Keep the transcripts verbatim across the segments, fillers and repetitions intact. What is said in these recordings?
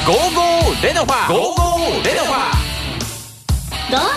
ゴーゴーレノファゴーゴーレノファゴーゴーレノフ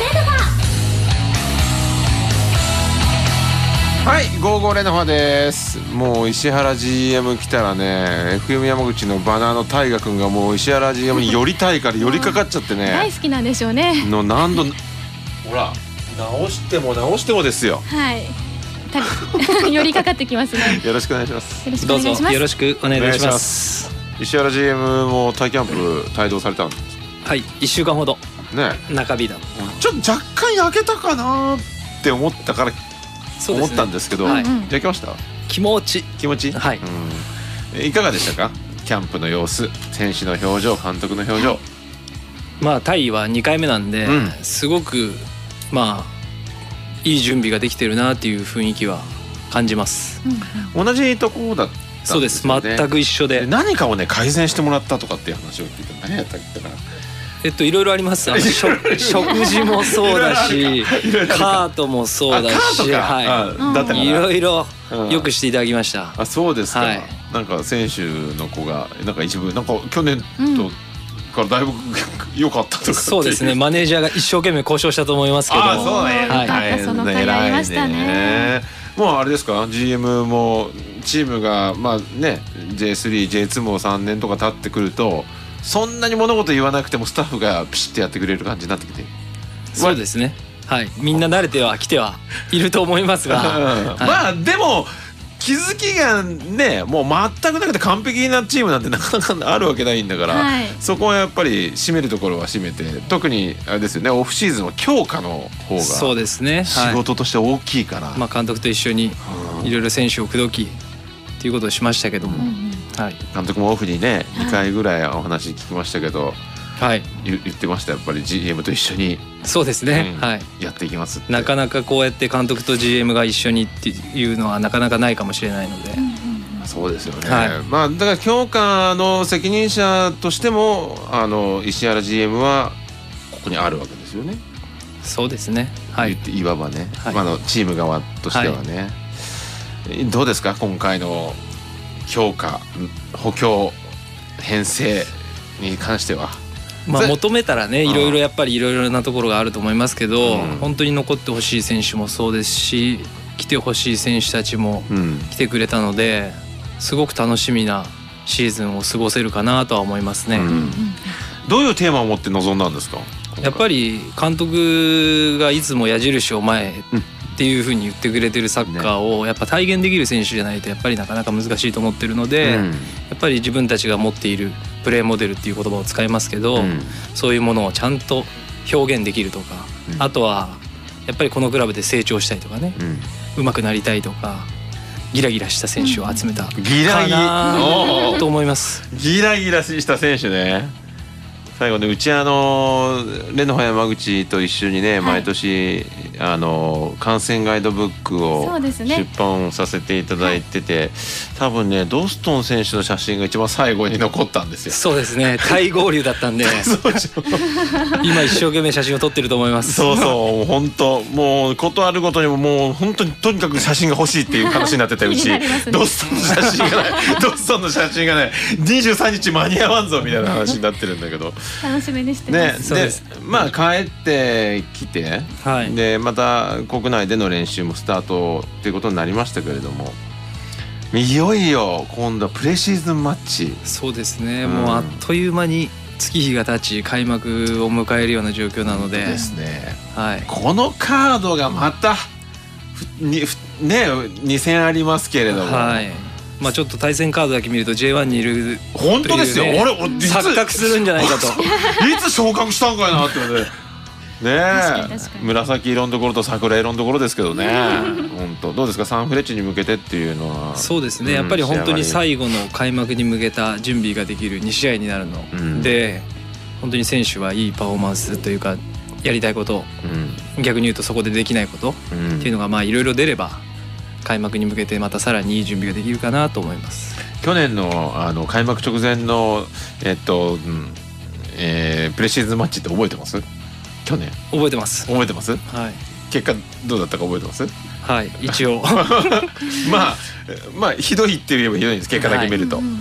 ァ。 はい、ゴーゴーレノファです。もう石原 ジーエム 来たらね、 エフエム 山口のバナーの大河君がもう石原 ジーエム に寄りたいから寄りかかっちゃってね大好きなんでしょうね。 の何度ほら直しても直してもですよ。 はい寄りかかってきますね。 よろしくお願いします。 よろしくどうお願いします。 ぞよろしくお願いいたします。 石原 ジーエム もタイキャンプ帯同されたんですはい、いっしゅうかんほどね。 中日だ。 ちょっと若干焼けたかなって思ったからそうですね、 思ったんですけど、 はい、 焼けました？ 気持ち気持ち、 はい、 うん、いかがでしたか？キャンプの様子、選手の表情、監督の表情。 まあタイはにかいめなんで、うん、すごくまあいい準備ができてるなっていう雰囲気は感じます、 うん、同じところだったんですよね。 そうです、全く一緒で何かをね改善してもらったとかっていう話を聞いて、何やったっけかな。 えっといろいろあります。あの食事もそうだしカートもそうだし、はい、いろいろよくしていただきました。 あ、そうですか、はい、なんか選手の子がなんか一部なんか去年と、うんからだいぶ良かったとか。 そうですね、マネージャーが一生懸命交渉したと思いますけど。 あ、そうね、 はい、大変その回ありましたね。 もうあれですか、 ジーエム もチームがまあね ジェイスリー、ジェイツー もさんねんとか経ってくるとそんなに物事言わなくてもスタッフがピシッとやってくれる感じになってきて。 そうですね、はい、みんな慣れてはきてはいると思いますが、はい、 まあでも気づきがねもう全くなくて完璧なチームなんてなかなかあるわけないんだから、はい、そこはやっぱり締めるところは締めて、特にあれですよね、オフシーズンは強化の方がそうですね、 仕事として大きいから、 はい、まあ、監督と一緒にいろいろ選手を口説きっていうことをしましたけども、うん、はい、監督もオフにねにかいぐらいお話聞きましたけど、 はい、 言ってました。やっぱり ジーエム と一緒にそうですね、 うん、 はい、 やっていきますって。 なかなかこうやって監督と ジーエム が一緒にっていうのはなかなかないかもしれないので、うんうん、そうですよね、 はい、 まあ、だから強化の責任者としてもあの石原 ジーエム はここにあるわけですよね。 そうですね、はい、 いわばね、はい、まあ、のチーム側としてはね、はい、どうですか今回の強化補強編成に関しては。 まあ、求めたらねいろいろやっぱりいろいろなところがあると思いますけど、うん、本当に残ってほしい選手もそうですし来てほしい選手たちも来てくれたので、うん、すごく楽しみなシーズンを過ごせるかなとは思いますね、うん、 どういうテーマを持って臨んだんですか？ やっぱり監督がいつも矢印を前っていうふうに言ってくれてるサッカーをやっぱ体現できる選手じゃないとやっぱりなかなか難しいと思ってるので、うん、やっぱり自分たちが持っているプレーモデルっていう言葉を使いますけど、うん、そういうものをちゃんと表現できるとか、うん、あとはやっぱりこのクラブで成長したいとかね、うん、上手くなりたいとかギラギラした選手を集めたかなと思います。 ギラギラした選手ね。最後ね、うちあのレノファ山口と一緒にね、はい、毎年あの観戦ガイドブックを出版させていただいてて、ね、多分ねドストン選手の写真が一番最後に残ったんですよ。 そうですね、大合流だったんで今一生懸命写真を撮ってると思います。 そうそう、本当もうことあるごとにももう本当にとにかく写真が欲しいっていう話になってたうち、ね、ドストンの写真がないドストンの写真がねにじゅうさんにち間に合わんぞみたいな話になってるんだけど楽しみにしてます、 ね、でまあ帰ってきて、はい、でまた国内での練習もスタートということになりましたけれども、いよいよ今度はプレシーズンマッチ。 そうですね、うん、もうあっという間に月日が経ち開幕を迎えるような状況なのでですね、 はい、 このカードがまたにねに戦ありますけれども、 はい、まあ、ちょっと対戦カードだけ見ると ジェイワン にいる、ね、 本当ですよ。俺錯覚するんじゃないかといつ昇格したんかいなってねえ、紫色のところと桜色のところですけどね本当どうですかサンフレッチェに向けてっていうのは。 そうですね、やっぱり本当に最後の開幕に向けた準備ができるに試合になるの、うん、で本当に選手はいいパフォーマンスというかやりたいこと、うん、逆に言うとそこでできないこと、うん、っていうのがまあいろいろ出れば開幕に向けてまたさらにいい準備ができるかなと思います。 去年 の, あの開幕直前の、えっとうんえー、プレシーズンマッチって覚えてます？去年覚えてます。 覚えてます？ はい。 結果どうだったか覚えてます？ はい、一応まあまあひどいって言えばひどいんです、結果だけ見ると、はい、た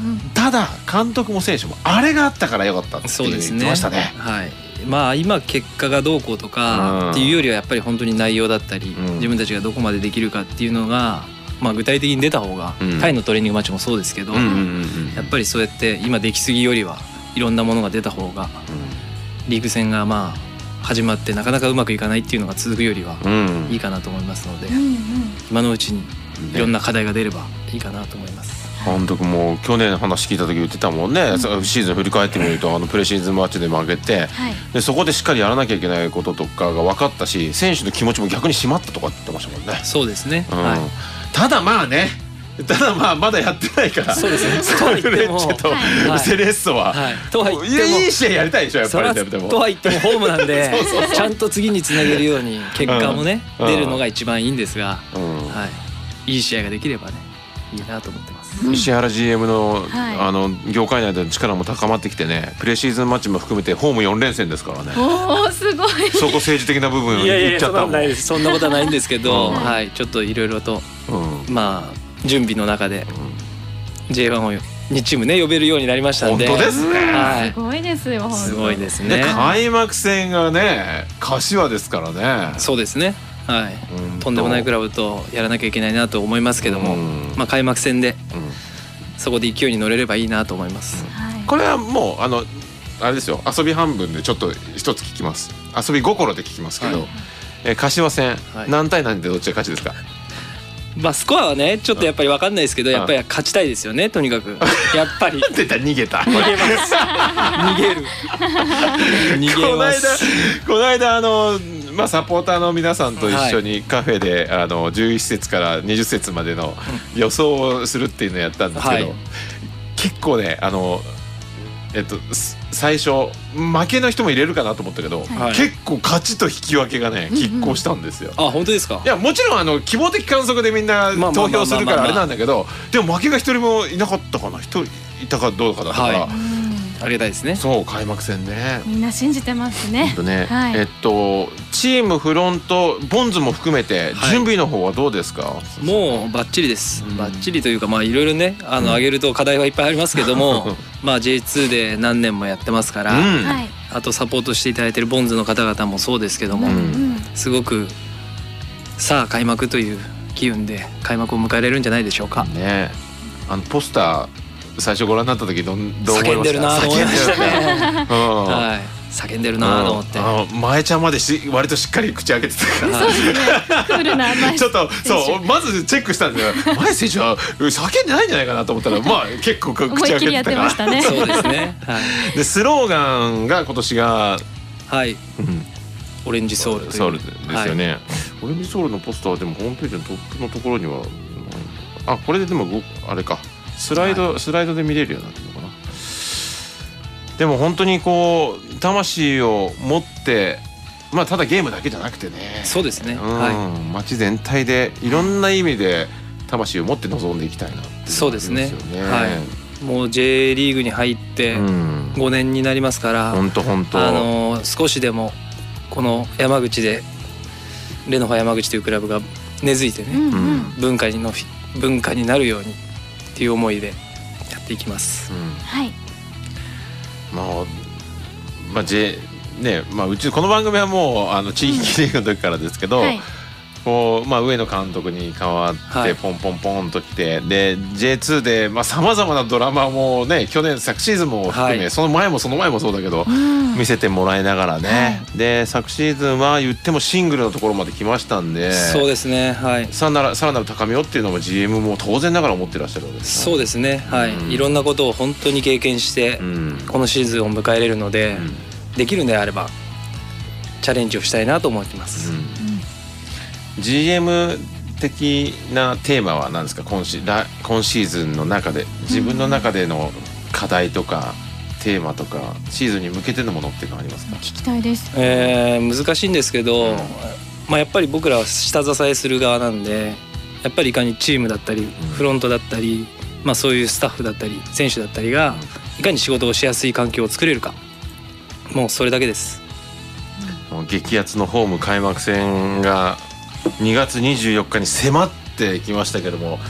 ただ監督も選手もあれがあったからよかったって言ってましたね。 はい、まあ今結果がどうこうとかっていうよりはやっぱり本当に内容だったり、うん、自分たちがどこまでできるかっていうのが、まあ、具体的に出た方が、うん、タイのトレーニングマッチもそうですけど、うんうんうん、やっぱりそうやって今できすぎよりはいろんなものが出た方が、うん、リーグ戦がまあ始まってなかなかうまくいかないっていうのが続くよりはいいかなと思いますので、うんうん、今のうちにいろんな課題が出ればいいかなと思います。 監督も去年話聞いた時言ってたもんね、うん、シーズン振り返ってみるとあのプレシーズンマッチで負けて、はい、でそこでしっかりやらなきゃいけないこととかが分かったし、選手の気持ちも逆に締まったとかって言ってましたもんね。 そうですね、 うん、 はい、 ただまあねただまあまだやってないからそうですねストレッチとセレッソは、はいはい、とは言ってもいい試合やりたいでしょやっぱり。でもとは言ってもホームなんでそうそうそうちゃんと次につなげるように結果もね、うん、出るのが一番いいんですが、うんはい、いい試合ができればねいいなと思ってます。 石原 ジーエム の、はい、あの業界内での力も高まってきてね、プレシーズンマッチも含めてホームよん連戦ですからね。 おーすごい。 そこ政治的な部分いっちゃったもん。 いやいやそんなことはないんですけど、うんはい、ちょっといろいろと、うん、まあ準備の中で ジェイワン をにチームね呼べるようになりましたんで。 本当ですね、 はい、すごいですよ。 すごいですね。 で開幕戦がね柏ですからね。 そうですね、はい、とんでもないクラブとやらなきゃいけないなと思いますけども、まあ、開幕戦で、うん、そこで勢いに乗れればいいなと思います、 うん、これはもうあのあれですよ、遊び半分でちょっと一つ聞きます。遊び心で聞きますけど、はい、え柏戦、はい、何対何でどっちが勝ちですか？ まあスコアはねちょっとやっぱり分かんないですけど、やっぱり勝ちたいですよね、とにかくやっぱり出た逃げた逃げます逃げる逃げます。 この間あのまあ、サポーターの皆さんと一緒にカフェで、はい、あのじゅういち節からにじゅっ節までの予想をするっていうのをやったんですけど、はい、結構ねあの、えっと、最初負けの人も入れるかなと思ったけど、はい、結構勝ちと引き分けがね拮抗したんですよ、 うんうん、あ本当ですか？ いやもちろんあの希望的観測でみんな投票するからあれなんだけど、でも負けが一人もいなかったかな、一人いたかどうかだから、はい、 ありがたいですね。 そう開幕戦ねみんな信じてますね。 本当ね、はい、えっとチームフロントボンズも含めて準備の方はどうですか？はい、 もうバッチリです、うん、バッチリというかまあいろいろねあの、うん、上げると課題はいっぱいありますけどもまあ ジェイツー で何年もやってますから、うん、あとサポートしていただいてるボンズの方々もそうですけども、うん、すごくさあ開幕という機運で開幕を迎えられるんじゃないでしょうかね。あのポスター最初ご覧になった時どう思いました？ 叫んでるなと思いましたね、うん、はい、叫んでるなと思って、うん、あの前ちゃんまでし割としっかり口開けてたからそうですねクールな前ちょっとそうまずチェックしたんですよ前選手は叫んでないんじゃないかなと思ったらまあ結構口開けてたから思いっきりやってましたねそうですね、はい、 でスローガンが今年がはい、うん、オレンジソウルというソウルですよね、はい、オレンジソウルのポスターはでもホームページのトップのところにはあこれででもあれかスライド、はい、スライドで見れるようになってるのかな。でも本当にこう魂を持ってまあただゲームだけじゃなくてねそうですね、うん、 はい、街全体でいろんな意味で魂を持って臨んでいきたいなっていうのがありますよね。そうですね、 はい、もう J リーグに入ってごねんになりますから、 本当本当あの少しでもこの山口でレノファ山口というクラブが根付いてね、うんうん、文化にの文化になるようにっていう思いでやっていきます、うん、 はい。 まあ、まあ J ね、まあ、うちこの番組はもうあの地域リーグの時からですけど、うんはい、こうまあ、上野監督に代わってポンポンポンと来て、はい、で ジェイツー でさまざ、まなドラマもね去年昨シーズンも含め、はい、その前もその前もそうだけど、うん、見せてもらいながらね、はい、で昨シーズンは言ってもシングルのところまで来ましたんでそうですね、はい、 さらなる、さらなる高みをっていうのも ジーエム も当然ながら思ってらっしゃるわけです、 ね、そうですね、はい、うん、いろんなことを本当に経験して、うん、このシーズンを迎えれるので、うん、できるのであればチャレンジをしたいなと思ってます、うん、 ジーエム 的なテーマは何ですか？ 今シ、今シーズンの中で自分の中での課題とかテーマとかシーズンに向けてのものってのありますか？ 聞きたいです、 えー、難しいんですけど、うん、まあ、やっぱり僕らは下支えする側なんでやっぱりいかにチームだったりフロントだったり、まあ、そういうスタッフだったり選手だったりがいかに仕事をしやすい環境を作れるか、もうそれだけです。 激アツのホーム開幕戦がにがつにじゅうよっかに迫ってきましたけども、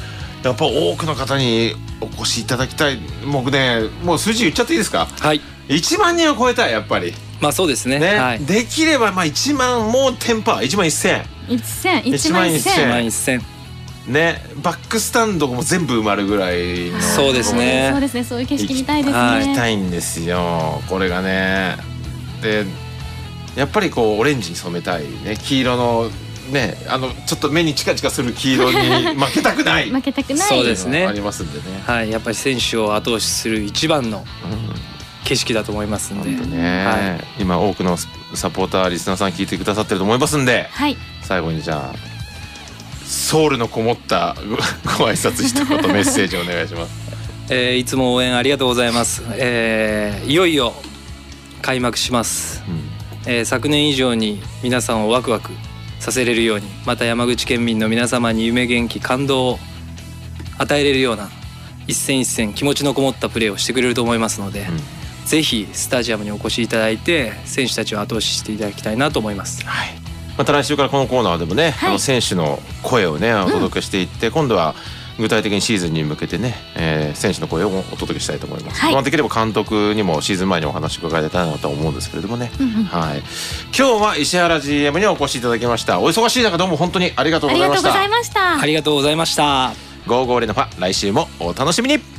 やっぱ多くの方にお越しいただきたい。僕ね、もう数字言っちゃっていいですか？ はい。 いちまんにんを超えたい、やっぱり。 まあそうですね。 ね、 はい、 できればまあいちまんもうテンパーいちまんせんいちせんいちまんせんいちまんせんね、バックスタンドも全部埋まるぐらいの。 そうですね。 そうですね。そういう景色見たいですね。 行きたいんですよ、これがね。でやっぱりこうオレンジに染めたいね、黄色のね、あのちょっと目にチカチカする黄色に負けたくない負けたくない。 そうですね。 ありますんでね。 はい、やっぱり選手を後押しする一番の景色だと思いますんで、 うんね、 はい、 今多くのサポーターリスナーさん聞いてくださってると思いますんで、 はい、 最後にじゃあソウルのこもったご挨拶一言メッセージお願いします。 えー、いつも応援ありがとうございます。えー、いよいよ開幕します、うんえー、昨年以上に皆さんをワクワクさせれるように、また山口県民の皆様に夢元気感動を与えれるような一戦一戦気持ちのこもったプレーをしてくれると思いますので、うん、ぜひスタジアムにお越しいただいて選手たちを後押ししていただきたいなと思います。 はい、また来週からこのコーナーでもね、はい、あの選手の声をねお届けしていって、うん、今度は具体的にシーズンに向けてね、えー、選手の声をお届けしたいと思います、はい、まあ、できれば監督にもシーズン前にお話を伺いたいなと思うんですけれどもね、うんうん、はい、今日は石原 ジーエム にお越しいただきました。お忙しい中どうも本当にありがとうございました。 ありがとうございました。 ありがとうございました。 ゴーゴーレノファ、来週もお楽しみに。